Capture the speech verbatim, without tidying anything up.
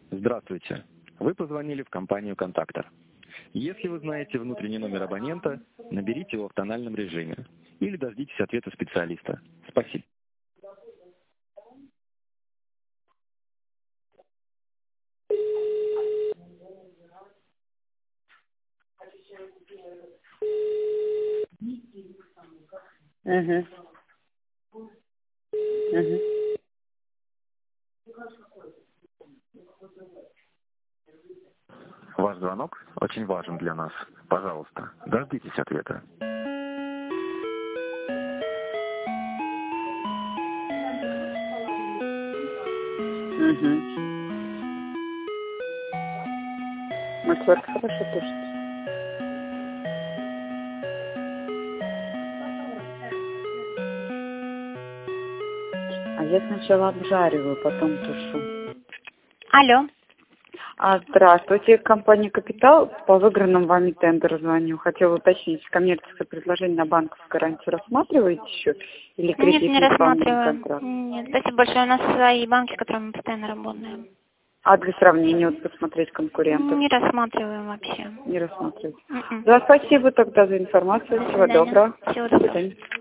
Здравствуйте. Вы позвонили в компанию «Контактор». Если вы знаете внутренний номер абонента, наберите его в тональном режиме или дождитесь ответа специалиста. Спасибо. Угу. Угу. Ваш звонок очень важен для нас. Пожалуйста, дождитесь ответа. Угу. Моцарт хорошо слушать. А я сначала обжариваю, потом тушу. Алло. А, здравствуйте, компания «Капитал». По выигранным вами тендеру звоню. Хотела уточнить, коммерческое предложение на банковскую гарантию рассматриваете еще? Или Нет, не рассматриваем. контракт? Нет, спасибо большое. У нас свои банки, с которыми мы постоянно работаем. А для сравнения, вот посмотреть конкурентов? Не рассматриваем вообще. Не рассматриваете. Mm-mm. Да, спасибо тогда за информацию. Всего доброго. Всего До доброго. свидания.